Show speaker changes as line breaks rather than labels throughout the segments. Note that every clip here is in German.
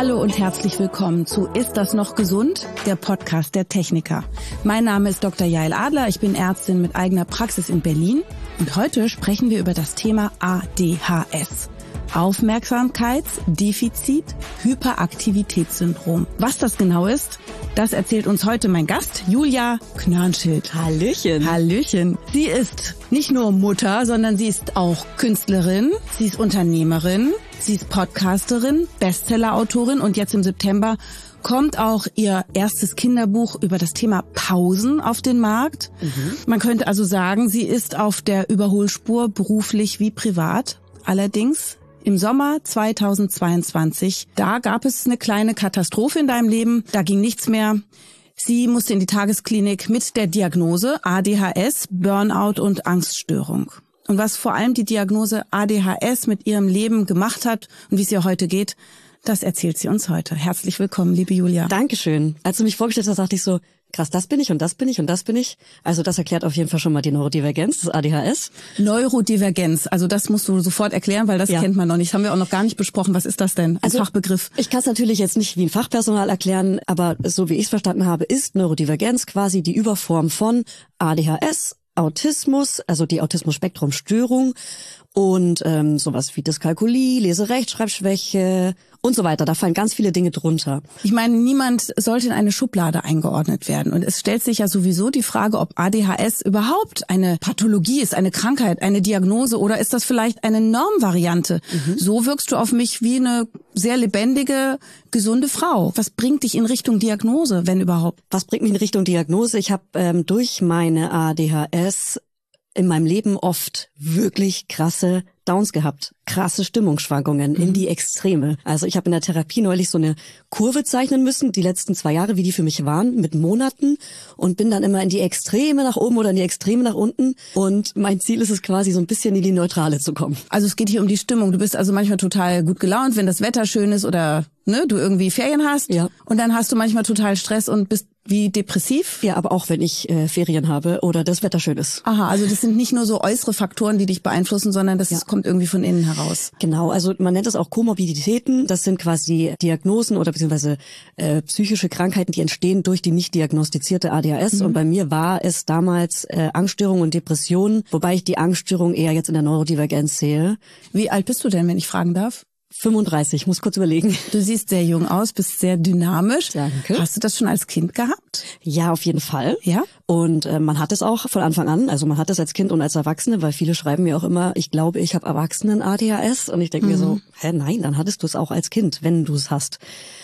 Hallo und herzlich willkommen zu Ist das noch gesund? Der Podcast der Techniker. Mein Name ist Dr. Jael Adler, ich bin Ärztin mit eigener Praxis in Berlin und heute sprechen wir über das Thema ADHS. Aufmerksamkeitsdefizit-Hyperaktivitätssyndrom. Was das genau ist, das erzählt uns heute mein Gast, Julia Knörnschild.
Hallöchen.
Hallöchen. Sie ist nicht nur Mutter, sondern sie ist auch Künstlerin, sie ist Unternehmerin, sie ist Podcasterin, Bestsellerautorin und jetzt im September kommt auch ihr erstes Kinderbuch über das Thema Pausen auf den Markt. Man könnte also sagen, sie ist auf der Überholspur, beruflich wie privat. Allerdings im Sommer 2022, da gab es eine kleine Katastrophe in deinem Leben, da ging nichts mehr. Sie musste in die Tagesklinik mit der Diagnose ADHS, Burnout und Angststörung. Und was vor allem die Diagnose ADHS mit ihrem Leben gemacht hat und wie es ihr heute geht, das erzählt sie uns heute. Herzlich willkommen, liebe Julia.
Dankeschön. Als du mich vorgestellt hast, dachte ich so, krass, das bin ich und das bin ich und das bin ich. Also das erklärt auf jeden Fall schon mal die Neurodivergenz, das ADHS.
Neurodivergenz, also das musst du sofort erklären, weil das kennt man noch nicht. Das haben wir auch noch gar nicht besprochen. Was ist das denn? Ein Fachbegriff.
Ich kann es natürlich jetzt nicht wie ein Fachpersonal erklären, aber so wie ich es verstanden habe, ist Neurodivergenz quasi die Überform von ADHS, Autismus, also die Autismus-Spektrum-Störung und sowas wie Dyskalkulie, Lese-Rechtschreibschwäche und so weiter. Da fallen ganz viele Dinge drunter.
Ich meine, niemand sollte in eine Schublade eingeordnet werden. Und es stellt sich ja sowieso die Frage, ob ADHS überhaupt eine Pathologie ist, eine Krankheit, eine Diagnose oder ist das vielleicht eine Normvariante? So wirkst du auf mich wie eine sehr lebendige, gesunde Frau. Was bringt dich in Richtung Diagnose, wenn überhaupt?
Was bringt mich in Richtung Diagnose? Ich habe durch meine ADHS in meinem Leben oft wirklich krasse Downs gehabt, krasse Stimmungsschwankungen in die Extreme. Also ich habe in der Therapie neulich so eine Kurve zeichnen müssen, die letzten 2 Jahre, wie die für mich waren, mit Monaten und bin dann immer in die Extreme nach oben oder in die Extreme nach unten und mein Ziel ist es quasi so ein bisschen in die Neutrale zu kommen.
Also es geht hier um die Stimmung. Du bist also manchmal total gut gelaunt, wenn das Wetter schön ist oder du irgendwie Ferien hast und dann hast du manchmal total Stress und bist wie depressiv?
Ja, aber auch wenn ich Ferien habe oder das Wetter schön ist.
Aha, also das sind nicht nur so äußere Faktoren, die dich beeinflussen, sondern das kommt irgendwie von innen heraus.
Genau, also man nennt es auch Komorbiditäten. Das sind quasi Diagnosen oder beziehungsweise psychische Krankheiten, die entstehen durch die nicht diagnostizierte ADHS. Und bei mir war es damals Angststörung und Depression, wobei ich die Angststörung eher jetzt in der Neurodivergenz sehe.
Wie alt bist du denn, wenn ich fragen darf?
35, muss kurz überlegen.
Du siehst sehr jung aus, bist sehr dynamisch.
Danke.
Hast du das schon als Kind gehabt?
Ja, auf jeden Fall.
Ja?
Und man hat es auch von Anfang an, also man hat es als Kind und als Erwachsene, weil viele schreiben mir auch immer, ich glaube, ich habe Erwachsenen-ADHS. Und ich denke mir so, nein, dann hattest du es auch als Kind, wenn du es hast.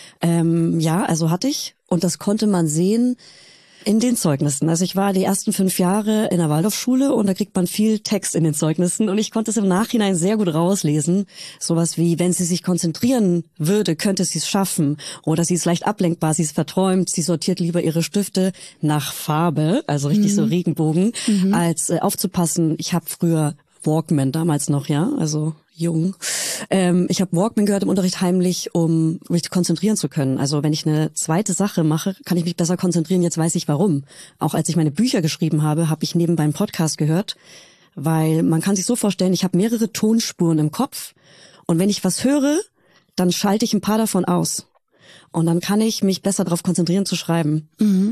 Ja, also hatte ich. Und das konnte man sehen in den Zeugnissen. Also ich war die ersten 5 Jahre in der Waldorfschule und da kriegt man viel Text in den Zeugnissen und ich konnte es im Nachhinein sehr gut rauslesen. Sowas wie, wenn sie sich konzentrieren würde, könnte sie es schaffen. Oder sie ist leicht ablenkbar, sie ist verträumt, sie sortiert lieber ihre Stifte nach Farbe, also richtig so Regenbogen, als aufzupassen. Ich habe früher Walkman damals noch, also jung. Ich habe Walkman gehört im Unterricht heimlich, um mich konzentrieren zu können. Also wenn ich eine zweite Sache mache, kann ich mich besser konzentrieren. Jetzt weiß ich warum. Auch als ich meine Bücher geschrieben habe, habe ich nebenbei einen Podcast gehört, weil man kann sich so vorstellen, ich habe mehrere Tonspuren im Kopf und wenn ich was höre, dann schalte ich ein paar davon aus. Und dann kann ich mich besser darauf konzentrieren zu schreiben.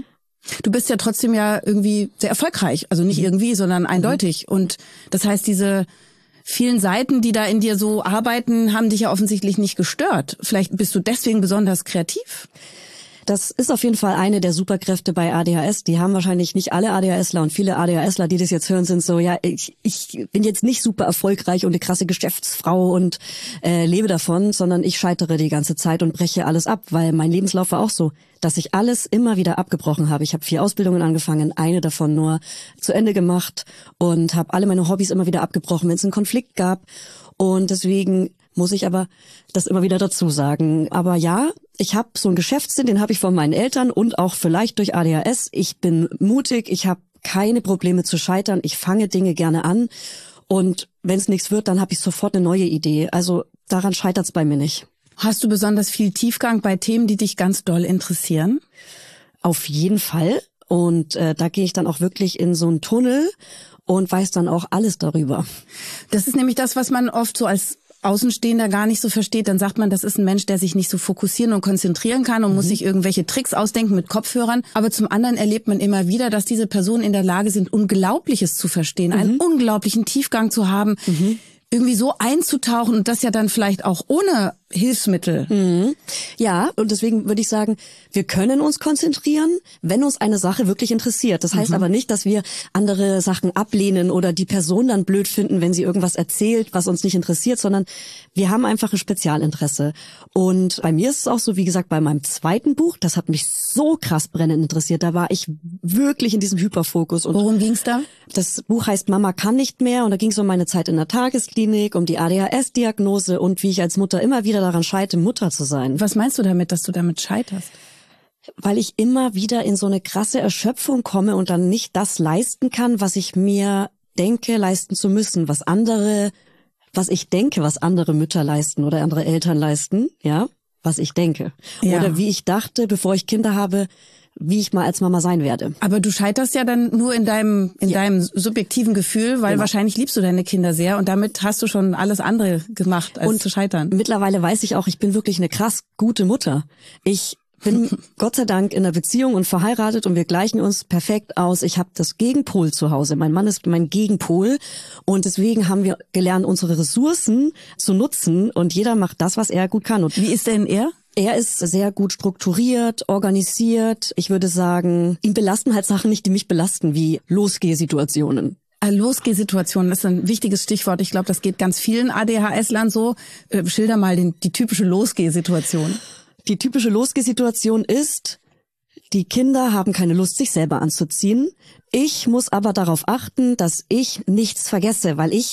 Du bist ja trotzdem ja irgendwie sehr erfolgreich. Also nicht irgendwie, sondern eindeutig. Und das heißt, diese vielen Seiten, die da in dir so arbeiten, haben dich ja offensichtlich nicht gestört. Vielleicht bist du deswegen besonders kreativ.
Das ist auf jeden Fall eine der Superkräfte bei ADHS. Die haben wahrscheinlich nicht alle ADHSler und viele ADHSler, die das jetzt hören, sind so, ja, ich bin jetzt nicht super erfolgreich und eine krasse Geschäftsfrau und lebe davon, sondern ich scheitere die ganze Zeit und breche alles ab, weil mein Lebenslauf war auch so, dass ich alles immer wieder abgebrochen habe. Ich habe 4 Ausbildungen angefangen, eine davon nur zu Ende gemacht und habe alle meine Hobbys immer wieder abgebrochen, wenn es einen Konflikt gab. Und deswegen muss ich aber das immer wieder dazu sagen. Aber ja, ich habe so einen Geschäftssinn, den habe ich von meinen Eltern und auch vielleicht durch ADHS. Ich bin mutig, ich habe keine Probleme zu scheitern, ich fange Dinge gerne an und wenn es nichts wird, dann habe ich sofort eine neue Idee. Also daran scheitert es bei mir nicht.
Hast du besonders viel Tiefgang bei Themen, die dich ganz doll interessieren?
Auf jeden Fall. Und da gehe ich dann auch wirklich in so einen Tunnel und weiß dann auch alles darüber.
Das ist nämlich das, was man oft so als Außenstehender gar nicht so versteht, dann sagt man, das ist ein Mensch, der sich nicht so fokussieren und konzentrieren kann und muss sich irgendwelche Tricks ausdenken mit Kopfhörern. Aber zum anderen erlebt man immer wieder, dass diese Personen in der Lage sind, Unglaubliches zu verstehen, einen unglaublichen Tiefgang zu haben, irgendwie so einzutauchen und das ja dann vielleicht auch ohne Hilfsmittel.
Ja, und deswegen würde ich sagen, wir können uns konzentrieren, wenn uns eine Sache wirklich interessiert. Das heißt aber nicht, dass wir andere Sachen ablehnen oder die Person dann blöd finden, wenn sie irgendwas erzählt, was uns nicht interessiert, sondern wir haben einfach ein Spezialinteresse. Und bei mir ist es auch so, wie gesagt, bei meinem zweiten Buch, das hat mich so krass brennend interessiert, da war ich wirklich in diesem Hyperfokus. Und
worum ging's da?
Das Buch heißt Mama kann nicht mehr und da ging es um meine Zeit in der Tagesklinik, um die ADHS-Diagnose und wie ich als Mutter immer wieder daran scheitere, Mutter zu sein.
Was meinst du damit, dass du damit scheiterst?
Weil ich immer wieder in so eine krasse Erschöpfung komme und dann nicht das leisten kann, was ich mir denke, leisten zu müssen, was ich denke, was andere Mütter leisten oder andere Eltern leisten, ja, was ich denke.
Ja.
Oder wie ich dachte, bevor ich Kinder habe, wie ich mal als Mama sein werde.
Aber du scheiterst ja dann nur in deinem subjektiven Gefühl, weil wahrscheinlich liebst du deine Kinder sehr und damit hast du schon alles andere gemacht, als zu scheitern.
Mittlerweile weiß ich auch, ich bin wirklich eine krass gute Mutter. Ich bin Gott sei Dank in einer Beziehung und verheiratet und wir gleichen uns perfekt aus. Ich habe das Gegenpol zu Hause. Mein Mann ist mein Gegenpol und deswegen haben wir gelernt, unsere Ressourcen zu nutzen und jeder macht das, was er gut kann. Und
wie ist denn er?
Er ist sehr gut strukturiert, organisiert. Ich würde sagen, ihn belasten halt Sachen nicht, die mich belasten, wie Losgehsituationen.
Losgehsituationen ist ein wichtiges Stichwort. Ich glaube, das geht ganz vielen ADHS-Lern so. Schilder mal die typische Losgehsituation.
Die typische Losgehsituation ist, die Kinder haben keine Lust, sich selber anzuziehen. Ich muss aber darauf achten, dass ich nichts vergesse, weil ich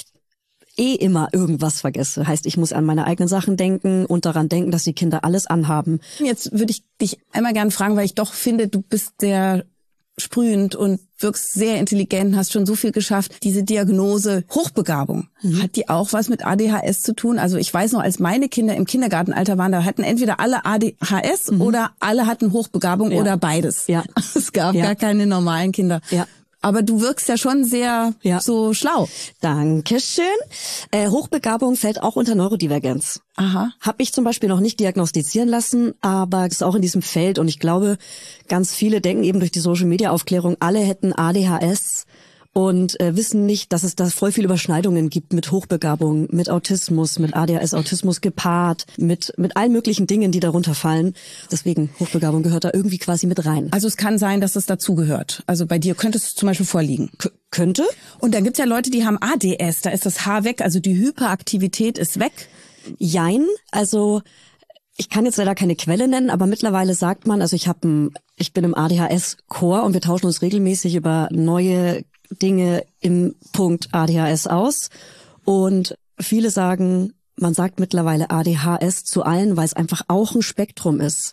immer irgendwas vergesse. Heißt, ich muss an meine eigenen Sachen denken und daran denken, dass die Kinder alles anhaben.
Jetzt würde ich dich einmal gerne fragen, weil ich doch finde, du bist sehr sprühend und wirkst sehr intelligent, hast schon so viel geschafft. Diese Diagnose Hochbegabung, hat die auch was mit ADHS zu tun? Also ich weiß noch, als meine Kinder im Kindergartenalter waren, da hatten entweder alle ADHS oder alle hatten Hochbegabung oder beides.
Ja.
Es gab gar keine normalen Kinder.
Ja.
Aber du wirkst ja schon sehr so schlau.
Dankeschön. Hochbegabung fällt auch unter Neurodivergenz.
Aha.
Habe ich zum Beispiel noch nicht diagnostizieren lassen, aber es ist auch in diesem Feld. Und ich glaube, ganz viele denken eben durch die Social-Media-Aufklärung, alle hätten ADHS und wissen nicht, dass es da voll viele Überschneidungen gibt mit Hochbegabung, mit Autismus, mit ADHS-Autismus gepaart, mit allen möglichen Dingen, die darunter fallen. Deswegen, Hochbegabung gehört da irgendwie quasi mit rein.
Also es kann sein, dass es dazugehört. Also bei dir könnte es zum Beispiel vorliegen.
Könnte.
Und dann gibt's ja Leute, die haben ADS, da ist das H weg, also die Hyperaktivität ist weg.
Jein, also ich kann jetzt leider keine Quelle nennen, aber mittlerweile sagt man, also ich bin im ADHS-Chor und wir tauschen uns regelmäßig über neue Dinge im Punkt ADHS aus. Und viele sagen, man sagt mittlerweile ADHS zu allen, weil es einfach auch ein Spektrum ist.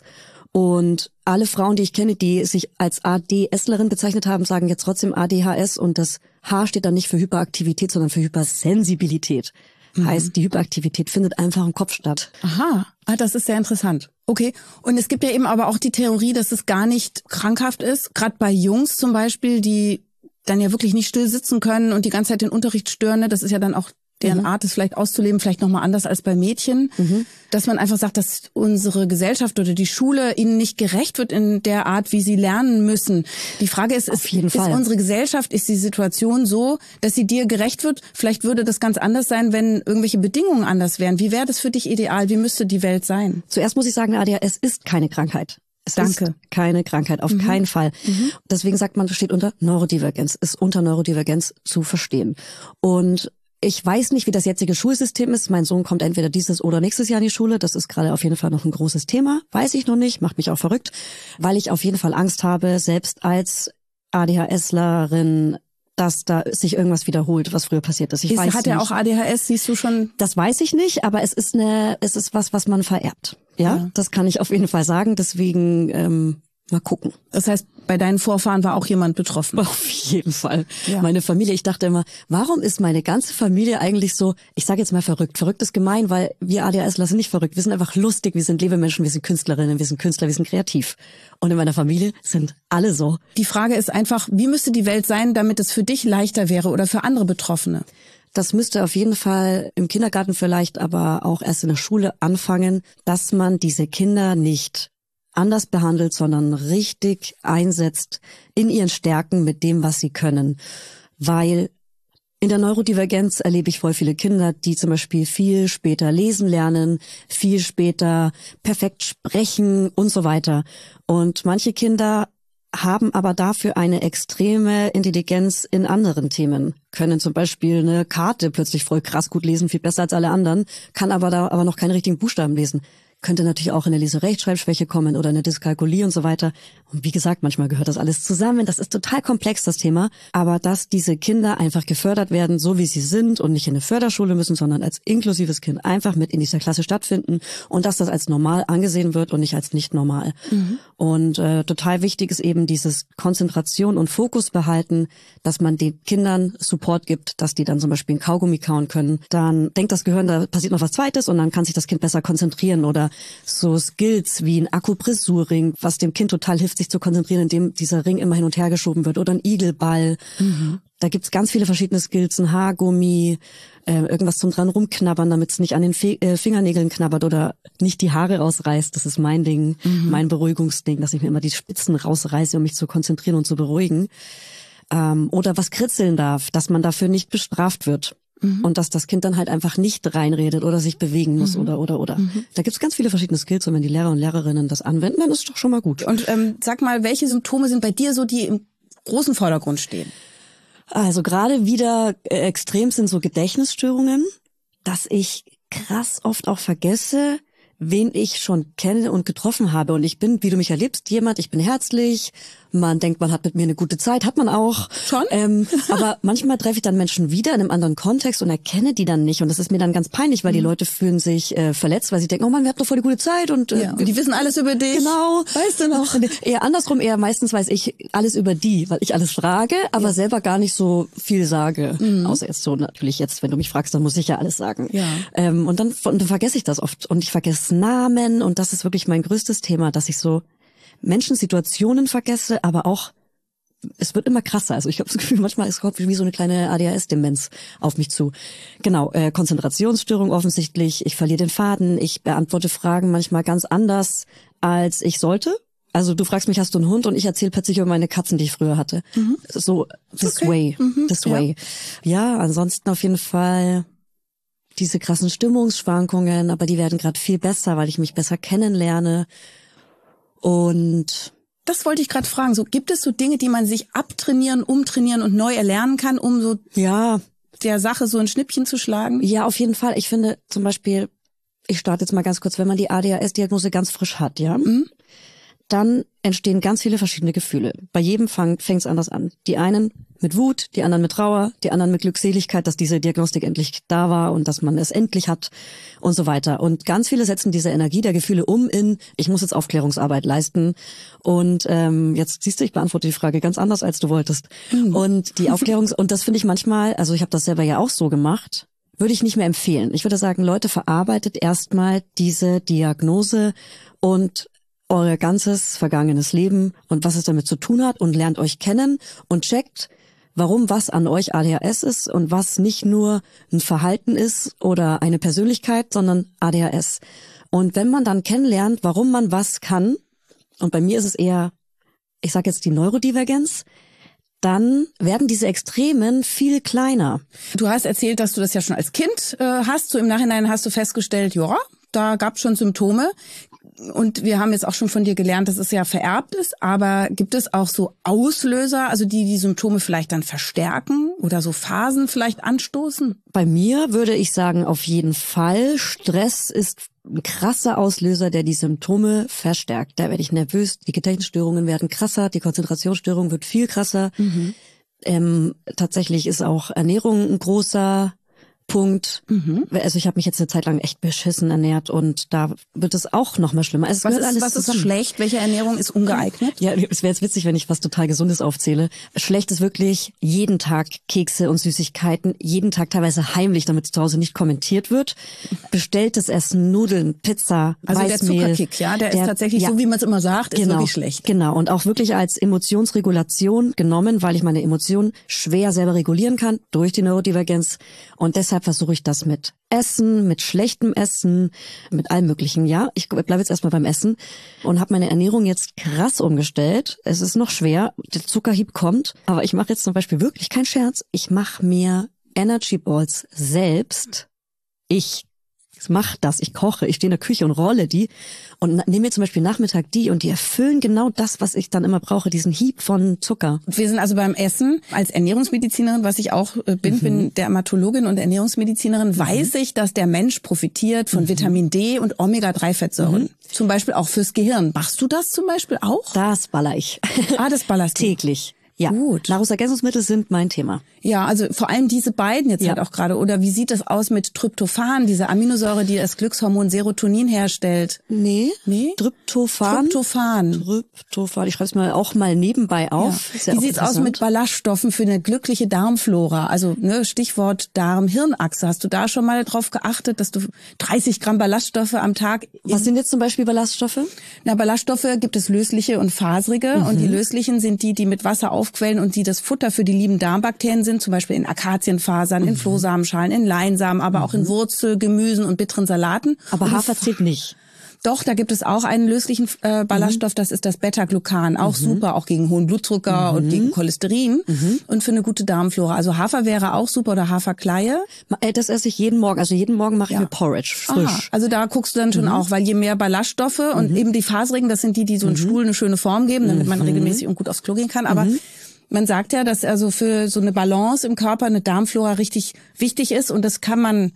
Und alle Frauen, die ich kenne, die sich als ADSlerin bezeichnet haben, sagen jetzt trotzdem ADHS und das H steht dann nicht für Hyperaktivität, sondern für Hypersensibilität. Heißt, die Hyperaktivität findet einfach im Kopf statt.
Aha, das ist sehr interessant. Okay, und es gibt ja eben aber auch die Theorie, dass es gar nicht krankhaft ist. Gerade bei Jungs zum Beispiel, die dann ja wirklich nicht still sitzen können und die ganze Zeit den Unterricht stören. Ne? Das ist ja dann auch deren Art, es vielleicht auszuleben, vielleicht nochmal anders als bei Mädchen. Dass man einfach sagt, dass unsere Gesellschaft oder die Schule ihnen nicht gerecht wird in der Art, wie sie lernen müssen. Die Frage ist, ist unsere Gesellschaft, ist die Situation so, dass sie dir gerecht wird? Vielleicht würde das ganz anders sein, wenn irgendwelche Bedingungen anders wären. Wie wäre das für dich ideal? Wie müsste die Welt sein?
Zuerst muss ich sagen, ADHS ist keine Krankheit. Es ist keine Krankheit, auf keinen Fall. Deswegen sagt man, das steht unter Neurodivergenz, ist unter Neurodivergenz zu verstehen. Und ich weiß nicht, wie das jetzige Schulsystem ist. Mein Sohn kommt entweder dieses oder nächstes Jahr in die Schule. Das ist gerade auf jeden Fall noch ein großes Thema. Weiß ich noch nicht, macht mich auch verrückt, weil ich auf jeden Fall Angst habe, selbst als ADHSlerin, dass da sich irgendwas wiederholt, was früher passiert ist.
Hat er auch ADHS, siehst du schon?
Das weiß ich nicht, aber es ist was man vererbt. Ja, das kann ich auf jeden Fall sagen. Deswegen mal gucken.
Das heißt, bei deinen Vorfahren war auch jemand betroffen?
Auf jeden Fall. Ja. Meine Familie, ich dachte immer, warum ist meine ganze Familie eigentlich so, ich sage jetzt mal verrückt. Verrückt ist gemein, weil wir ADHSler sind nicht verrückt. Wir sind einfach lustig, wir sind Lebemenschen, wir sind Künstlerinnen, wir sind Künstler, wir sind kreativ. Und in meiner Familie sind alle so.
Die Frage ist einfach, wie müsste die Welt sein, damit es für dich leichter wäre oder für andere Betroffene?
das müsste auf jeden Fall im Kindergarten vielleicht, aber auch erst in der Schule anfangen, dass man diese Kinder nicht anders behandelt, sondern richtig einsetzt in ihren Stärken mit dem, was sie können. Weil in der Neurodivergenz erlebe ich voll viele Kinder, die zum Beispiel viel später lesen lernen, viel später perfekt sprechen und so weiter. Und manche Kinder haben aber dafür eine extreme Intelligenz in anderen Themen, können zum Beispiel eine Karte plötzlich voll krass gut lesen, viel besser als alle anderen, kann aber noch keine richtigen Buchstaben lesen. Könnte natürlich auch in eine Leserechtschreibschwäche kommen oder eine Dyskalkulie und so weiter. Und wie gesagt, manchmal gehört das alles zusammen. Das ist total komplex, das Thema. Aber dass diese Kinder einfach gefördert werden, so wie sie sind und nicht in eine Förderschule müssen, sondern als inklusives Kind einfach mit in dieser Klasse stattfinden und dass das als normal angesehen wird und nicht als nicht normal. Und total wichtig ist eben dieses Konzentration und Fokus behalten, dass man den Kindern Support gibt, dass die dann zum Beispiel ein Kaugummi kauen können. Dann denkt das Gehirn, da passiert noch was Zweites und dann kann sich das Kind besser konzentrieren oder so Skills wie ein Akupressurring, was dem Kind total hilft, sich zu konzentrieren, indem dieser Ring immer hin und her geschoben wird oder ein Igelball. Da gibt's ganz viele verschiedene Skills, ein Haargummi, irgendwas zum dran rumknabbern, damit es nicht an den Fingernägeln knabbert oder nicht die Haare rausreißt. Das ist mein Ding, mein Beruhigungsding, dass ich mir immer die Spitzen rausreiße, um mich zu konzentrieren und zu beruhigen. Oder was kritzeln darf, dass man dafür nicht bestraft wird. Und dass das Kind dann halt einfach nicht reinredet oder sich bewegen muss oder. Da gibt's ganz viele verschiedene Skills und wenn die Lehrer und Lehrerinnen das anwenden, dann ist es doch schon mal gut.
Und sag mal, welche Symptome sind bei dir so, die im großen Vordergrund stehen?
Also gerade wieder extrem sind so Gedächtnisstörungen, dass ich krass oft auch vergesse, wen ich schon kenne und getroffen habe. Und ich bin, wie du mich erlebst, ich bin herzlich, man denkt, man hat mit mir eine gute Zeit, hat man auch.
Schon?
Aber manchmal treffe ich dann Menschen wieder in einem anderen Kontext und erkenne die dann nicht. Und das ist mir dann ganz peinlich, weil die Leute fühlen sich verletzt, weil sie denken, oh Mann, wir hatten doch voll die gute Zeit. Und
die wissen alles über dich.
Genau.
Weißt du noch?
Eher andersrum, eher meistens weiß ich alles über die, weil ich alles frage, aber selber gar nicht so viel sage. Außer jetzt so natürlich jetzt, wenn du mich fragst, dann muss ich ja alles sagen.
Ja.
Und dann vergesse ich das oft. Und ich vergesse Namen und das ist wirklich mein größtes Thema, dass ich so Menschen, Situationen vergesse, aber auch, es wird immer krasser. Also ich habe das Gefühl, manchmal ist es wie so eine kleine ADHS-Demenz auf mich zu. Genau, Konzentrationsstörung offensichtlich, ich verliere den Faden, ich beantworte Fragen manchmal ganz anders, als ich sollte. Also du fragst mich, hast du einen Hund? Und ich erzähle plötzlich über meine Katzen, die ich früher hatte. So, this way. Ja, ansonsten auf jeden Fall diese krassen Stimmungsschwankungen, aber die werden gerade viel besser, weil ich mich besser kennenlerne. Und
das wollte ich gerade fragen. So, gibt es so Dinge, die man sich abtrainieren, umtrainieren und neu erlernen kann, um so der Sache so ein Schnippchen zu schlagen?
Ja, auf jeden Fall. Ich finde zum Beispiel, ich starte jetzt mal ganz kurz, wenn man die ADHS-Diagnose ganz frisch hat, dann entstehen ganz viele verschiedene Gefühle. Bei jedem fängt es anders an. Die einen mit Wut, die anderen mit Trauer, die anderen mit Glückseligkeit, dass diese Diagnostik endlich da war und dass man es endlich hat und so weiter. Und ganz viele setzen diese Energie der Gefühle um in, ich muss jetzt Aufklärungsarbeit leisten. Und jetzt siehst du, ich beantworte die Frage ganz anders, als du wolltest. Und die und das finde ich manchmal, also ich habe das selber ja auch so gemacht, würde ich nicht mehr empfehlen. Ich würde sagen, Leute, verarbeitet erstmal diese Diagnose und euer ganzes vergangenes Leben und was es damit zu tun hat und lernt euch kennen und checkt, warum was an euch ADHS ist und was nicht nur ein Verhalten ist oder eine Persönlichkeit, sondern ADHS. Und wenn man dann kennenlernt, warum man was kann, und bei mir ist es eher, ich sage jetzt die Neurodivergenz, dann werden diese Extremen viel kleiner.
Du hast erzählt, dass du das ja schon als Kind hast. So im Nachhinein hast du festgestellt, ja, da gab es schon Symptome. Und wir haben jetzt auch schon von dir gelernt, dass es ja vererbt ist, aber gibt es auch so Auslöser, also die Symptome vielleicht dann verstärken oder so Phasen vielleicht anstoßen?
Bei mir würde ich sagen, auf jeden Fall. Stress ist ein krasser Auslöser, der die Symptome verstärkt. Da werde ich nervös, die Gedächtnisstörungen werden krasser, die Konzentrationsstörung wird viel krasser. Tatsächlich ist auch Ernährung ein großer Punkt. Also ich habe mich jetzt eine Zeit lang echt beschissen ernährt und da wird es auch noch mal schlimmer. Also
Was ist schlecht? Welche Ernährung ist ungeeignet?
Ja, es wäre jetzt witzig, wenn ich was total Gesundes aufzähle. Schlecht ist wirklich jeden Tag Kekse und Süßigkeiten, jeden Tag teilweise heimlich, damit es zu Hause nicht kommentiert wird. Bestelltes Essen, Nudeln, Pizza,
also
Weißmehl.
Der Zuckerkick, der ist tatsächlich, so wie man es immer sagt, ist wirklich schlecht.
Genau, und auch wirklich als Emotionsregulation genommen, weil ich meine Emotionen schwer selber regulieren kann durch die Neurodivergenz. Und deshalb versuche ich das mit Essen, mit schlechtem Essen, mit allem Möglichen. Ja, ich bleibe jetzt erstmal beim Essen und habe meine Ernährung jetzt krass umgestellt. Es ist noch schwer, der Zuckerhieb kommt, aber ich mache jetzt zum Beispiel wirklich keinen Scherz. Ich mache mir Energy Balls selbst. Ich mache das, ich koche, ich stehe in der Küche und rolle die und nehme mir zum Beispiel Nachmittag die und die erfüllen genau das, was ich dann immer brauche, diesen Hieb von Zucker.
Wir sind also beim Essen. Als Ernährungsmedizinerin, was ich auch bin Dermatologin und Ernährungsmedizinerin, weiß ich, dass der Mensch profitiert von Vitamin D und Omega-3-Fettsäuren. Zum Beispiel auch fürs Gehirn. Machst du das zum Beispiel auch?
Das baller ich.
Das ballerst du.
Täglich. Ja,
gut.
Nahrungsergänzungsmittel sind mein Thema.
Ja, also vor allem diese beiden jetzt halt auch gerade. Oder wie sieht es aus mit Tryptophan, diese Aminosäure, die das Glückshormon Serotonin herstellt?
Nee? Tryptophan. Ich schreibe es mal auch mal nebenbei auf.
Ja. Wie sieht's aus mit Ballaststoffen für eine glückliche Darmflora? Also Stichwort Darm-Hirn-Achse. Hast du da schon mal drauf geachtet, dass du 30 Gramm Ballaststoffe am Tag...
Was sind jetzt zum Beispiel Ballaststoffe?
Na, Ballaststoffe gibt es lösliche und faserige. Und die löslichen sind die mit Wasser aufquellen und die das Futter für die lieben Darmbakterien sind, zum Beispiel in Akazienfasern, in Flohsamenschalen, in Leinsamen, aber auch in Wurzelgemüsen und bitteren Salaten.
Aber Hafer zählt nicht.
Doch, da gibt es auch einen löslichen Ballaststoff, das ist das Beta-Glucan, auch super, auch gegen hohen Blutzucker und gegen Cholesterin und für eine gute Darmflora. Also Hafer wäre auch super oder Haferkleie.
Das esse ich jeden Morgen, also jeden Morgen mache ich mir Porridge, frisch.
Aha, also da guckst du dann schon auch, weil je mehr Ballaststoffe und eben die faserigen, das sind die so einen Stuhl eine schöne Form geben, damit man regelmäßig und gut aufs Klo gehen kann, aber man sagt ja, dass also für so eine Balance im Körper eine Darmflora richtig wichtig ist und das kann man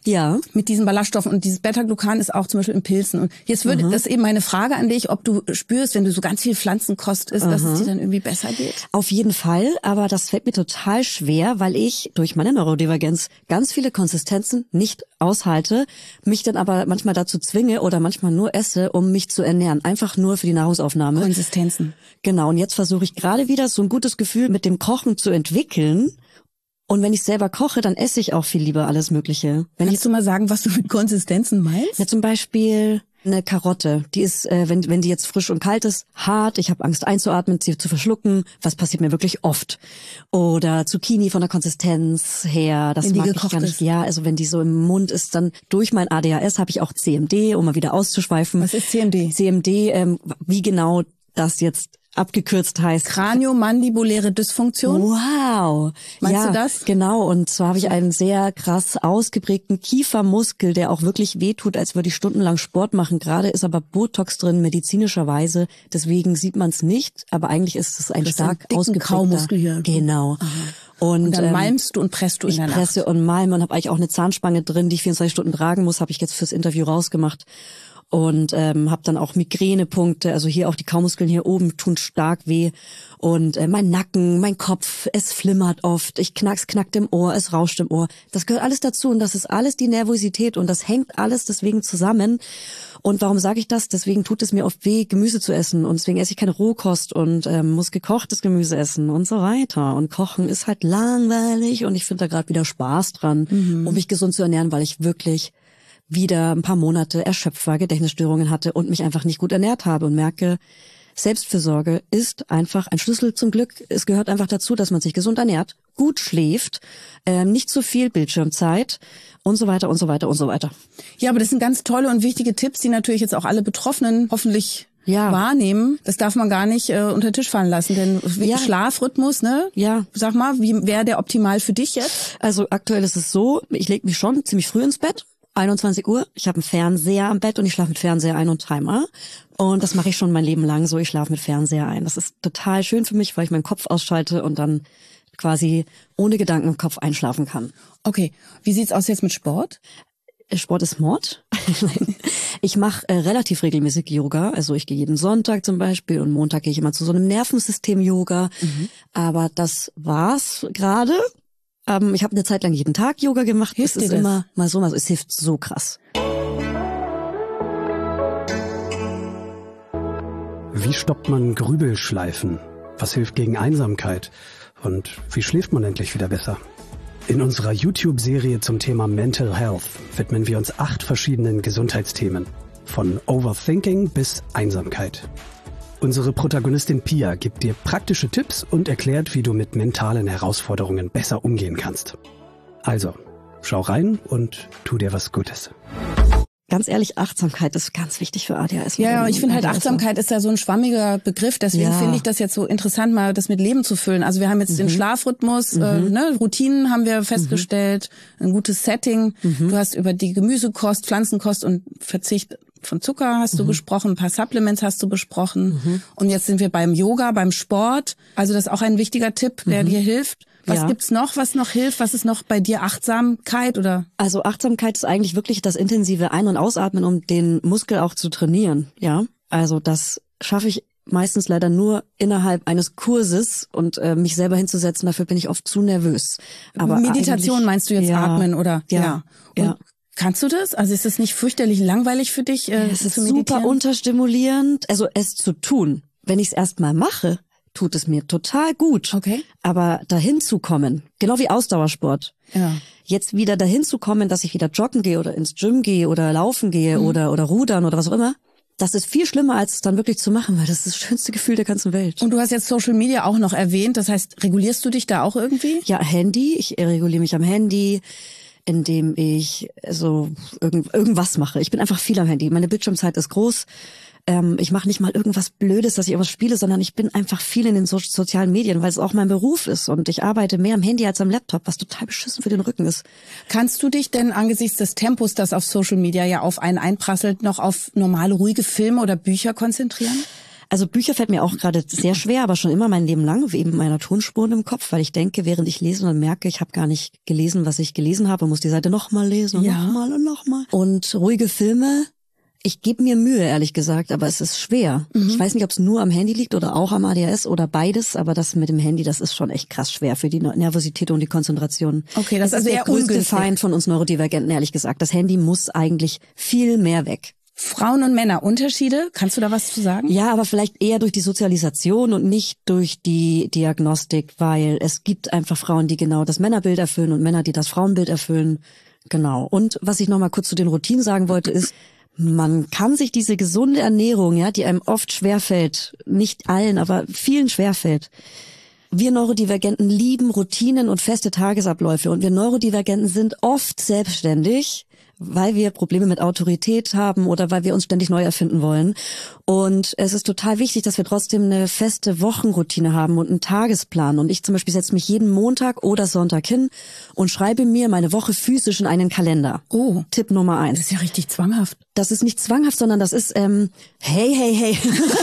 mit diesen Ballaststoffen und dieses Beta-Glucan ist auch zum Beispiel in Pilzen. Und jetzt würde das eben meine Frage an dich, ob du spürst, wenn du so ganz viel Pflanzenkost isst, dass es dir dann irgendwie besser geht?
Auf jeden Fall, aber das fällt mir total schwer, weil ich durch meine Neurodivergenz ganz viele Konsistenzen nicht aushalte, mich dann aber manchmal dazu zwinge oder manchmal nur esse, um mich zu ernähren. Einfach nur für die Nahrungsaufnahme.
Konsistenzen.
Genau, und jetzt versuche ich gerade wieder so ein gutes Gefühl mit dem Kochen zu entwickeln. Und wenn ich selber koche, dann esse ich auch viel lieber alles Mögliche.
Kannst du mal sagen, was du mit Konsistenzen meinst?
Ja, zum Beispiel eine Karotte. Die ist, wenn die jetzt frisch und kalt ist, hart. Ich habe Angst einzuatmen, sie zu verschlucken. Was passiert mir wirklich oft? Oder Zucchini von der Konsistenz her. Das mag ich gar nicht. Ja, also wenn die so im Mund ist, dann durch mein ADHS habe ich auch CMD, um mal wieder auszuschweifen.
Was ist CMD?
CMD, wie genau das jetzt abgekürzt heißt.
Kraniomandibuläre Dysfunktion.
Wow.
Meinst du das?
Genau. Und zwar habe ich einen sehr krass ausgeprägten Kiefermuskel, der auch wirklich wehtut, als würde ich stundenlang Sport machen. Gerade ist aber Botox drin, medizinischerweise. Deswegen sieht man es nicht. Aber eigentlich ist es ein stark ausgeprägter
Kaumuskel hier.
Genau.
Aha. Und dann malmst du und presst du in der Nacht.
Ich presse und malme und habe eigentlich auch eine Zahnspange drin, die ich 24 Stunden tragen muss. Habe ich jetzt fürs Interview rausgemacht. Und habe dann auch Migränepunkte, also hier auch die Kaumuskeln hier oben tun stark weh und mein Nacken, mein Kopf, es flimmert oft, ich knackt im Ohr, es rauscht im Ohr. Das gehört alles dazu und das ist alles die Nervosität und das hängt alles deswegen zusammen. Und warum sage ich das? Deswegen tut es mir oft weh, Gemüse zu essen und deswegen esse ich keine Rohkost und muss gekochtes Gemüse essen und so weiter. Und Kochen ist halt langweilig und ich finde da gerade wieder Spaß dran, um mich gesund zu ernähren, weil ich wirklich wieder ein paar Monate erschöpft war, Gedächtnisstörungen hatte und mich einfach nicht gut ernährt habe und merke, Selbstfürsorge ist einfach ein Schlüssel zum Glück. Es gehört einfach dazu, dass man sich gesund ernährt, gut schläft, nicht zu viel Bildschirmzeit und so weiter und so weiter und so weiter.
Ja, aber das sind ganz tolle und wichtige Tipps, die natürlich jetzt auch alle Betroffenen hoffentlich wahrnehmen. Das darf man gar nicht unter den Tisch fallen lassen, denn Schlafrhythmus, ne?
Ja.
Sag mal, wie wäre der optimal für dich jetzt?
Also aktuell ist es so, ich lege mich schon ziemlich früh ins Bett. 21 Uhr, ich habe einen Fernseher am Bett und ich schlafe mit Fernseher ein und Timer. Und das mache ich schon mein Leben lang so, ich schlafe mit Fernseher ein. Das ist total schön für mich, weil ich meinen Kopf ausschalte und dann quasi ohne Gedanken im Kopf einschlafen kann.
Okay, wie sieht's aus jetzt mit Sport?
Sport ist Mord. Ich mache relativ regelmäßig Yoga. Also ich gehe jeden Sonntag zum Beispiel und Montag gehe ich immer zu so einem Nervensystem-Yoga. Aber das war's gerade. Ich habe eine Zeit lang jeden Tag Yoga gemacht.
Hilft
es ist
dir das?
immer mal so. Es hilft so krass.
Wie stoppt man Grübelschleifen? Was hilft gegen Einsamkeit? Und wie schläft man endlich wieder besser? In unserer YouTube-Serie zum Thema Mental Health widmen wir uns 8 verschiedenen Gesundheitsthemen. Von Overthinking bis Einsamkeit. Unsere Protagonistin Pia gibt dir praktische Tipps und erklärt, wie du mit mentalen Herausforderungen besser umgehen kannst. Also, schau rein und tu dir was Gutes.
Ganz ehrlich, Achtsamkeit ist ganz wichtig für ADHS.
Ja, ich finde halt, Achtsamkeit ist ja so ein schwammiger Begriff, deswegen finde ich das jetzt so interessant, mal das mit Leben zu füllen. Also wir haben jetzt den Schlafrhythmus, Routinen haben wir festgestellt, ein gutes Setting. Du hast über die Gemüsekost, Pflanzenkost und Verzicht von Zucker hast du gesprochen, ein paar Supplements hast du besprochen. Und jetzt sind wir beim Yoga, beim Sport. Also das ist auch ein wichtiger Tipp, der dir hilft. Was gibt's noch, was noch hilft? Was ist noch bei dir? Achtsamkeit oder?
Also Achtsamkeit ist eigentlich wirklich das intensive Ein- und Ausatmen, um den Muskel auch zu trainieren. Ja, also das schaffe ich meistens leider nur innerhalb eines Kurses und mich selber hinzusetzen. Dafür bin ich oft zu nervös. Aber
Meditation meinst du jetzt atmen oder?
Ja.
Kannst du das? Also ist es nicht fürchterlich langweilig für dich,
es ist
zu meditieren?
super unterstimulierend. Also es zu tun, wenn ich es erst mal mache, tut es mir total gut.
Okay.
Aber dahin zu kommen, genau wie Ausdauersport.
Ja.
Jetzt wieder dahin zu kommen, dass ich wieder joggen gehe oder ins Gym gehe oder laufen gehe oder rudern oder was auch immer. Das ist viel schlimmer, als es dann wirklich zu machen, weil das ist das schönste Gefühl der ganzen Welt.
Und du hast jetzt Social Media auch noch erwähnt. Das heißt, regulierst du dich da auch irgendwie?
Ja, Handy. Ich reguliere mich am Handy, indem ich so irgendwas mache. Ich bin einfach viel am Handy. Meine Bildschirmzeit ist groß. Ich mache nicht mal irgendwas Blödes, dass ich irgendwas spiele, sondern ich bin einfach viel in den sozialen Medien, weil es auch mein Beruf ist und ich arbeite mehr am Handy als am Laptop, was total beschissen für den Rücken ist.
Kannst du dich denn angesichts des Tempos, das auf Social Media ja auf einen einprasselt, noch auf normale, ruhige Filme oder Bücher konzentrieren?
Also Bücher fällt mir auch gerade sehr schwer, aber schon immer mein Leben lang, wegen meiner Tonspuren im Kopf, weil ich denke, während ich lese und merke, ich habe gar nicht gelesen, was ich gelesen habe, muss die Seite nochmal lesen und nochmal und nochmal. Und ruhige Filme, ich gebe mir Mühe, ehrlich gesagt, aber es ist schwer. Ich weiß nicht, ob es nur am Handy liegt oder auch am ADHS oder beides, aber das mit dem Handy, das ist schon echt krass schwer für die Nervosität und die Konzentration.
Okay, das ist
der
sehr
größte
ungünstig.
Feind von uns Neurodivergenten, ehrlich gesagt. Das Handy muss eigentlich viel mehr weg.
Frauen und Männer, Unterschiede? Kannst du da was zu sagen?
Ja, aber vielleicht eher durch die Sozialisation und nicht durch die Diagnostik, weil es gibt einfach Frauen, die genau das Männerbild erfüllen und Männer, die das Frauenbild erfüllen. Genau. Und was ich noch mal kurz zu den Routinen sagen wollte, ist, man kann sich diese gesunde Ernährung, ja, die einem oft schwerfällt, nicht allen, aber vielen schwerfällt. Wir Neurodivergenten lieben Routinen und feste Tagesabläufe und wir Neurodivergenten sind oft selbstständig, weil wir Probleme mit Autorität haben oder weil wir uns ständig neu erfinden wollen. Und es ist total wichtig, dass wir trotzdem eine feste Wochenroutine haben und einen Tagesplan. Und ich zum Beispiel setze mich jeden Montag oder Sonntag hin und schreibe mir meine Woche physisch in einen Kalender.
Oh.
Tipp Nummer 1.
Das ist ja richtig zwanghaft.
Das ist nicht zwanghaft, sondern das ist, hey.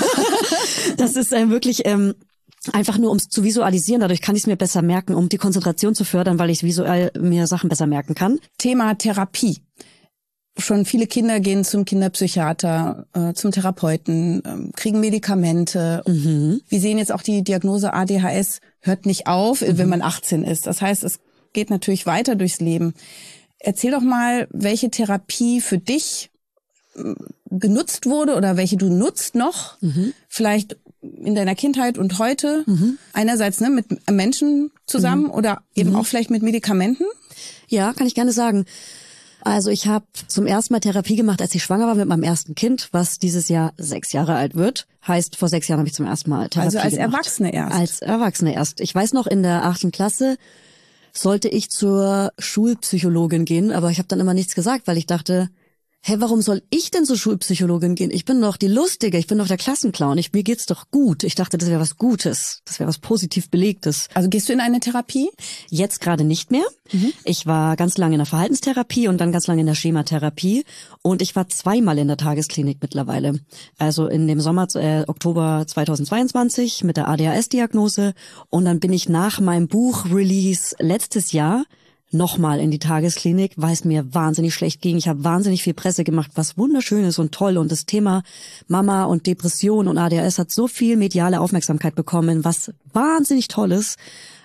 Das ist wirklich, einfach nur, um es zu visualisieren. Dadurch kann ich es mir besser merken, um die Konzentration zu fördern, weil ich visuell mir Sachen besser merken kann.
Thema Therapie. Schon viele Kinder gehen zum Kinderpsychiater, zum Therapeuten, kriegen Medikamente. Wir sehen jetzt auch die Diagnose ADHS hört nicht auf, wenn man 18 ist. Das heißt, es geht natürlich weiter durchs Leben. Erzähl doch mal, welche Therapie für dich genutzt wurde oder welche du nutzt noch. Vielleicht in deiner Kindheit und heute. Einerseits mit Menschen zusammen oder eben auch vielleicht mit Medikamenten.
Ja, kann ich gerne sagen. Also ich habe zum ersten Mal Therapie gemacht, als ich schwanger war mit meinem ersten Kind, was dieses Jahr 6 Jahre alt wird. Heißt, vor 6 Jahren habe ich zum ersten Mal Therapie gemacht.
Also als Erwachsene erst?
Als Erwachsene erst. Ich weiß noch, in der 8. Klasse sollte ich zur Schulpsychologin gehen, aber ich habe dann immer nichts gesagt, weil ich dachte, warum soll ich denn zur Schulpsychologin gehen? Ich bin doch die Lustige, ich bin doch der Klassenclown, mir geht's doch gut. Ich dachte, das wäre was Gutes, das wäre was positiv Belegtes.
Also gehst du in eine Therapie?
Jetzt gerade nicht mehr. Ich war ganz lange in der Verhaltenstherapie und dann ganz lange in der Schematherapie und ich war 2-mal in der Tagesklinik mittlerweile. Also in dem Sommer, Oktober 2022 mit der ADHS-Diagnose und dann bin ich nach meinem Buch-Release letztes Jahr nochmal in die Tagesklinik, weil es mir wahnsinnig schlecht ging. Ich habe wahnsinnig viel Presse gemacht, was wunderschön ist und toll. Und das Thema Mama und Depression und ADHS hat so viel mediale Aufmerksamkeit bekommen, was wahnsinnig toll ist.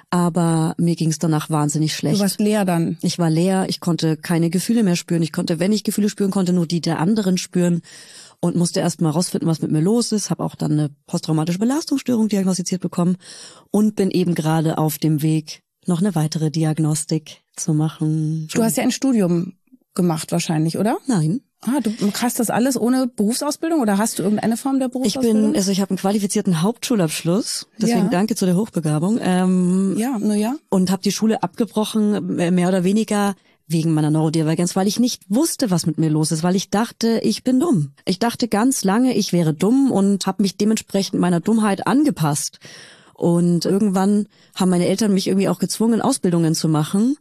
aber mir ging es danach wahnsinnig schlecht.
Du warst leer dann?
Ich war leer, ich konnte keine Gefühle mehr spüren. Ich konnte, wenn ich Gefühle spüren konnte, nur die der anderen spüren und musste erst mal rausfinden, was mit mir los ist. Habe auch dann eine posttraumatische Belastungsstörung diagnostiziert bekommen und bin eben gerade auf dem Weg, noch eine weitere Diagnostik zu machen.
Du hast ja ein Studium gemacht wahrscheinlich, oder?
Nein.
Du hast das alles ohne Berufsausbildung oder hast du irgendeine Form der Berufsausbildung?
Ich habe einen qualifizierten Hauptschulabschluss, deswegen danke zu der Hochbegabung. Und habe die Schule abgebrochen, mehr oder weniger wegen meiner Neurodivergenz, weil ich nicht wusste, was mit mir los ist, weil ich dachte, ich bin dumm. Ich dachte ganz lange, ich wäre dumm und habe mich dementsprechend meiner Dummheit angepasst. Und irgendwann haben meine Eltern mich irgendwie auch gezwungen, Ausbildungen zu machen.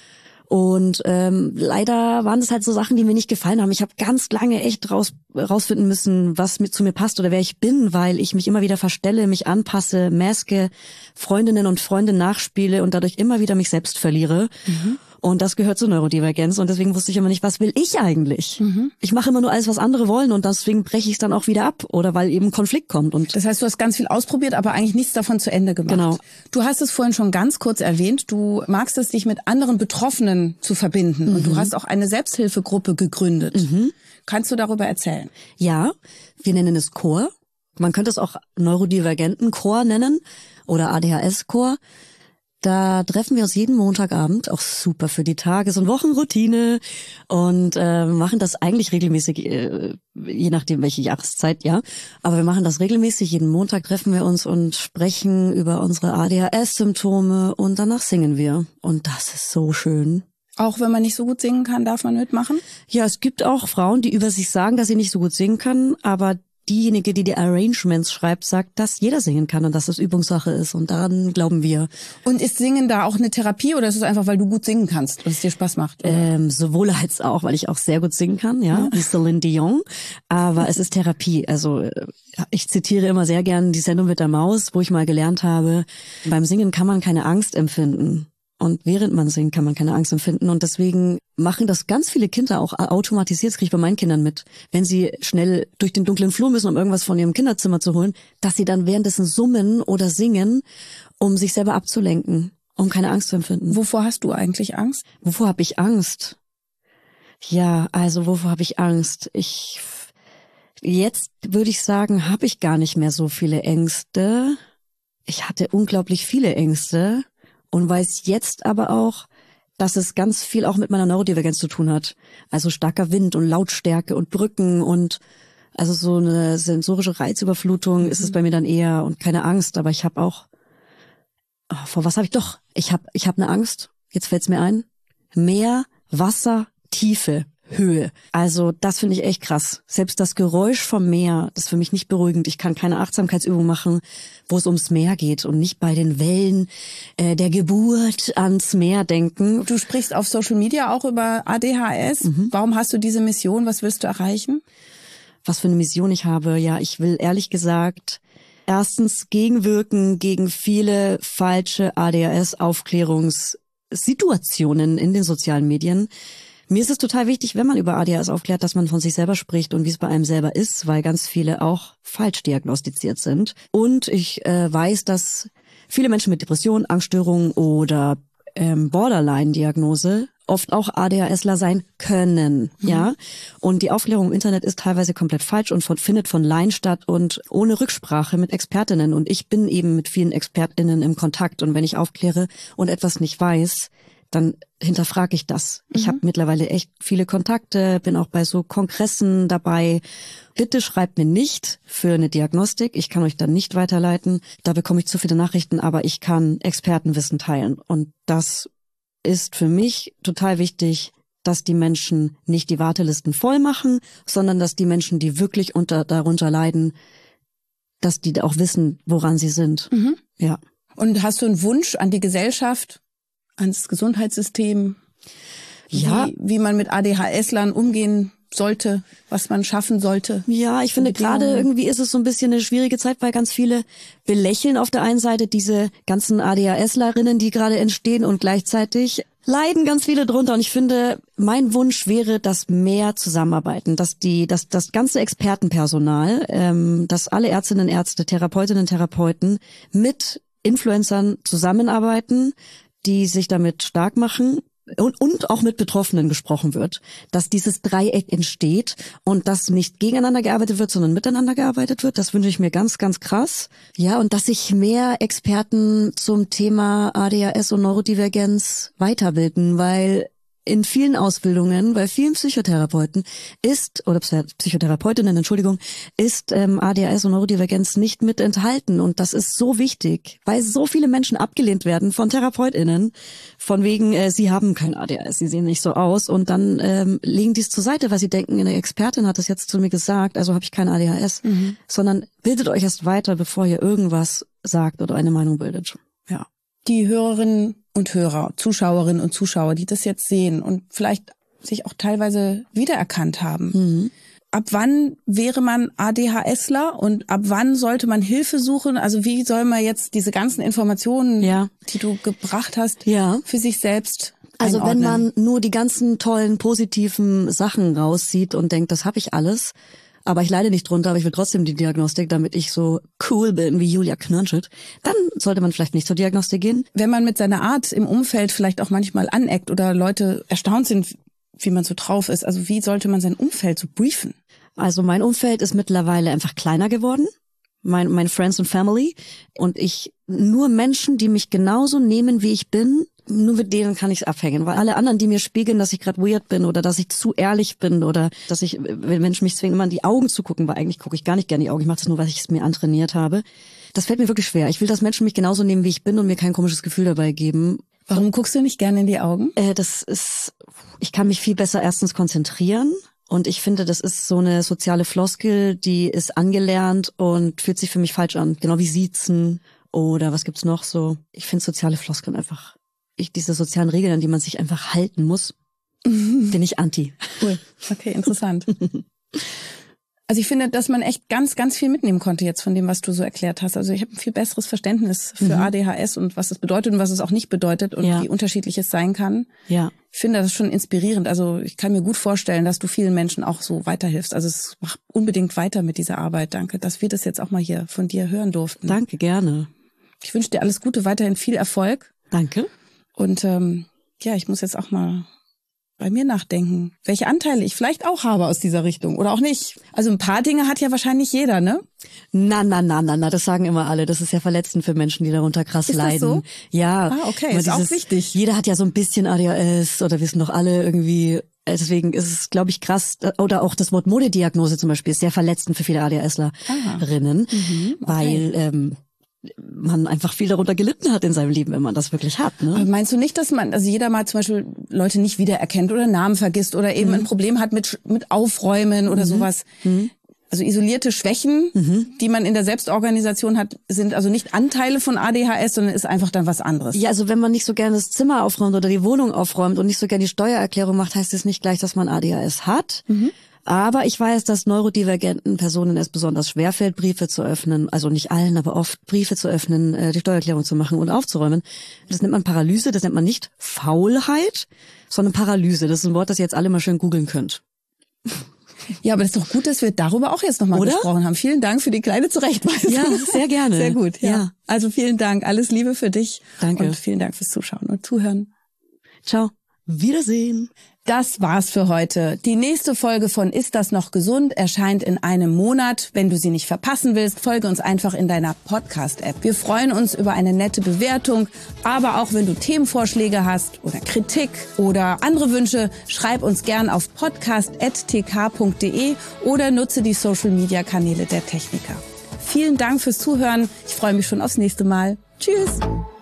Und leider waren das halt so Sachen, die mir nicht gefallen haben. Ich habe ganz lange echt rausfinden müssen, was zu mir passt oder wer ich bin, weil ich mich immer wieder verstelle, mich anpasse, maske, Freundinnen und Freunde nachspiele und dadurch immer wieder mich selbst verliere. Mhm. Und das gehört zur Neurodivergenz. Und deswegen wusste ich immer nicht, was will ich eigentlich? Mhm. Ich mache immer nur alles, was andere wollen und deswegen breche ich es dann auch wieder ab. Oder weil eben Konflikt kommt. Und
das heißt, du hast ganz viel ausprobiert, aber eigentlich nichts davon zu Ende gemacht.
Genau.
Du hast es vorhin schon ganz kurz erwähnt. Du magst es, dich mit anderen Betroffenen zu verbinden. Mhm. Und du hast auch eine Selbsthilfegruppe gegründet. Mhm. Kannst du darüber erzählen?
Ja, wir nennen es Chor. Man könnte es auch neurodivergenten Chor nennen oder ADHS-Chor. Da treffen wir uns jeden Montagabend, auch super für die Tages- und Wochenroutine und machen das eigentlich regelmäßig, je nachdem welche Jahreszeit, ja. Aber wir machen das regelmäßig, jeden Montag treffen wir uns und sprechen über unsere ADHS-Symptome und danach singen wir. Und das ist so schön.
Auch wenn man nicht so gut singen kann, darf man mitmachen?
Ja, es gibt auch Frauen, die über sich sagen, dass sie nicht so gut singen können, aber diejenige, die die Arrangements schreibt, sagt, dass jeder singen kann und dass das Übungssache ist. Und daran glauben wir.
Und ist Singen da auch eine Therapie oder ist es einfach, weil du gut singen kannst und es dir Spaß macht?
Sowohl als auch, weil ich auch sehr gut singen kann, ja, wie Celine Dion. Aber es ist Therapie. Also ich zitiere immer sehr gern die Sendung mit der Maus, wo ich mal gelernt habe, beim Singen kann man keine Angst empfinden. Und während man singt, kann man keine Angst empfinden. Und deswegen machen das ganz viele Kinder auch automatisiert. Das kriege ich bei meinen Kindern mit. Wenn sie schnell durch den dunklen Flur müssen, um irgendwas von ihrem Kinderzimmer zu holen, dass sie dann währenddessen summen oder singen, um sich selber abzulenken, um keine Angst zu empfinden.
Wovor hast du eigentlich Angst?
Wovor habe ich Angst? Ja, also wovor habe ich Angst? Jetzt würde ich sagen, habe ich gar nicht mehr so viele Ängste. Ich hatte unglaublich viele Ängste. Und weiß jetzt aber auch, dass es ganz viel auch mit meiner Neurodivergenz zu tun hat. Also starker Wind und Lautstärke und Brücken und also so eine sensorische Reizüberflutung ist es bei mir dann eher und keine Angst. Aber ich habe auch, vor was habe ich doch? Ich hab eine Angst, jetzt fällt's mir ein, Meer, Wasser, Tiefe. Höhe. Also das finde ich echt krass. Selbst das Geräusch vom Meer, das ist für mich nicht beruhigend. Ich kann keine Achtsamkeitsübung machen, wo es ums Meer geht und nicht bei den Wellen der Geburt ans Meer denken.
Du sprichst auf Social Media auch über ADHS. Mhm. Warum hast du diese Mission? Was willst du erreichen?
Was für eine Mission ich habe? Ja, ich will ehrlich gesagt erstens gegenwirken gegen viele falsche ADHS-Aufklärungssituationen in den sozialen Medien. Mir ist es total wichtig, wenn man über ADHS aufklärt, dass man von sich selber spricht und wie es bei einem selber ist, weil ganz viele auch falsch diagnostiziert sind. Und ich weiß, dass viele Menschen mit Depressionen, Angststörungen oder Borderline-Diagnose oft auch ADHSler sein können, ja. Und die Aufklärung im Internet ist teilweise komplett falsch und findet von Laien statt und ohne Rücksprache mit Expertinnen. Und ich bin eben mit vielen ExpertInnen im Kontakt. Und wenn ich aufkläre und etwas nicht weiß, dann hinterfrage ich das. Ich habe mittlerweile echt viele Kontakte, bin auch bei so Kongressen dabei. Bitte schreibt mir nicht für eine Diagnostik. Ich kann euch dann nicht weiterleiten. Da bekomme ich zu viele Nachrichten, aber ich kann Expertenwissen teilen. Und das ist für mich total wichtig, dass die Menschen nicht die Wartelisten voll machen, sondern dass die Menschen, die wirklich darunter leiden, dass die auch wissen, woran sie sind. Mhm. Ja.
Und hast du einen Wunsch an die Gesellschaft, ans Gesundheitssystem,
ja,
wie man mit ADHS-Lern umgehen sollte, was man schaffen sollte?
Ja, ich finde gerade irgendwie ist es so ein bisschen eine schwierige Zeit, weil ganz viele belächeln auf der einen Seite diese ganzen ADHS-Lerinnen, die gerade entstehen und gleichzeitig leiden ganz viele drunter. Und ich finde, mein Wunsch wäre, dass mehr zusammenarbeiten, dass das ganze Expertenpersonal, dass alle Ärztinnen, Ärzte, Therapeutinnen, Therapeuten mit Influencern zusammenarbeiten, die sich damit stark machen und auch mit Betroffenen gesprochen wird, dass dieses Dreieck entsteht und dass nicht gegeneinander gearbeitet wird, sondern miteinander gearbeitet wird. Das wünsche ich mir ganz, ganz krass. Ja, und dass sich mehr Experten zum Thema ADHS und Neurodivergenz weiterbilden, weil in vielen Ausbildungen, bei vielen Psychotherapeuten Psychotherapeutinnen, ist ADHS und Neurodivergenz nicht mit enthalten. Und das ist so wichtig, weil so viele Menschen abgelehnt werden von TherapeutInnen, von wegen, sie haben kein ADHS, sie sehen nicht so aus. Und dann legen die es zur Seite, weil sie denken, eine Expertin hat das jetzt zu mir gesagt, also habe ich kein ADHS. Sondern bildet euch erst weiter, bevor ihr irgendwas sagt oder eine Meinung bildet. Ja.
Die Hörerinnen und Hörer, Zuschauerinnen und Zuschauer, die das jetzt sehen und vielleicht sich auch teilweise wiedererkannt haben. Ab wann wäre man ADHSler und ab wann sollte man Hilfe suchen? Also wie soll man jetzt diese ganzen Informationen, die du gebracht hast, für sich selbst
also
einordnen?
wenn man nur die ganzen tollen, positiven Sachen rauszieht und denkt, das habe ich alles, aber ich leide nicht drunter, aber ich will trotzdem die Diagnostik, damit ich so cool bin wie Julia Knirschit, dann sollte man vielleicht nicht zur Diagnostik gehen.
Wenn man mit seiner Art im Umfeld vielleicht auch manchmal aneckt oder Leute erstaunt sind, wie man so drauf ist, also wie sollte man sein Umfeld so briefen?
Also mein Umfeld ist mittlerweile einfach kleiner geworden, mein Friends and Family, und nur Menschen, die mich genauso nehmen, wie ich bin, nur mit denen kann ich es abhängen, weil alle anderen, die mir spiegeln, dass ich gerade weird bin oder dass ich zu ehrlich bin oder dass wenn Menschen mich zwingen, immer in die Augen zu gucken, weil eigentlich gucke ich gar nicht gerne in die Augen, ich mache das nur, weil ich es mir antrainiert habe. Das fällt mir wirklich schwer. Ich will, dass Menschen mich genauso nehmen, wie ich bin und mir kein komisches Gefühl dabei geben.
Warum guckst du nicht gerne in die Augen?
Ich kann mich viel besser erstens konzentrieren. Und ich finde, das ist so eine soziale Floskel, die ist angelernt und fühlt sich für mich falsch an. Genau wie Siezen oder was gibt's noch so. Ich finde soziale Floskeln einfach, diese sozialen Regeln, an die man sich einfach halten muss, bin ich anti.
Cool, okay, interessant. Also ich finde, dass man echt ganz, ganz viel mitnehmen konnte jetzt von dem, was du so erklärt hast. Also ich habe ein viel besseres Verständnis für ADHS und was es bedeutet und was es auch nicht bedeutet und wie unterschiedlich es sein kann.
Ja.
Ich finde das schon inspirierend. Also ich kann mir gut vorstellen, dass du vielen Menschen auch so weiterhilfst. Also es macht unbedingt weiter mit dieser Arbeit. Danke, dass wir das jetzt auch mal hier von dir hören durften.
Danke, gerne.
Ich wünsche dir alles Gute, weiterhin viel Erfolg.
Danke.
Und ich muss jetzt auch mal bei mir nachdenken, welche Anteile ich vielleicht auch habe aus dieser Richtung oder auch nicht. Also ein paar Dinge hat ja wahrscheinlich jeder, ne?
Na, das sagen immer alle. Das ist ja verletzend für Menschen, die darunter krass leiden.
Ist das so?
Ja.
Ah, okay, ist auch wichtig.
Jeder hat ja so ein bisschen ADHS oder wir sind doch alle irgendwie, deswegen ist es, glaube ich, krass. Oder auch das Wort Modediagnose zum Beispiel ist sehr verletzend für viele ADHSlerinnen, weil man einfach viel darunter gelitten hat in seinem Leben, wenn man das wirklich hat. Ne?
Aber meinst du nicht, dass jeder mal zum Beispiel Leute nicht wiedererkennt oder Namen vergisst oder eben ein Problem hat mit Aufräumen oder sowas? Also isolierte Schwächen, die man in der Selbstorganisation hat, sind also nicht Anteile von ADHS, sondern ist einfach dann was anderes.
Ja, also wenn man nicht so gerne das Zimmer aufräumt oder die Wohnung aufräumt und nicht so gerne die Steuererklärung macht, heißt es nicht gleich, dass man ADHS hat. Aber ich weiß, dass neurodivergenten Personen es besonders schwerfällt, Briefe zu öffnen, also nicht allen, aber oft Briefe zu öffnen, die Steuererklärung zu machen und aufzuräumen. Das nennt man Paralyse, das nennt man nicht Faulheit, sondern Paralyse. Das ist ein Wort, das ihr jetzt alle mal schön googeln könnt.
Ja, aber das ist doch gut, dass wir darüber auch jetzt nochmal gesprochen haben. Vielen Dank für die kleine Zurechtweisung.
Ja, sehr gerne.
Sehr gut, ja. Also vielen Dank, alles Liebe für dich.
Danke.
Und vielen Dank fürs Zuschauen und Zuhören.
Ciao. Wiedersehen.
Das war's für heute. Die nächste Folge von Ist das noch gesund erscheint in einem Monat. Wenn du sie nicht verpassen willst, folge uns einfach in deiner Podcast-App. Wir freuen uns über eine nette Bewertung, aber auch wenn du Themenvorschläge hast oder Kritik oder andere Wünsche, schreib uns gern auf podcast@tk.de oder nutze die Social-Media-Kanäle der Techniker. Vielen Dank fürs Zuhören. Ich freue mich schon aufs nächste Mal. Tschüss.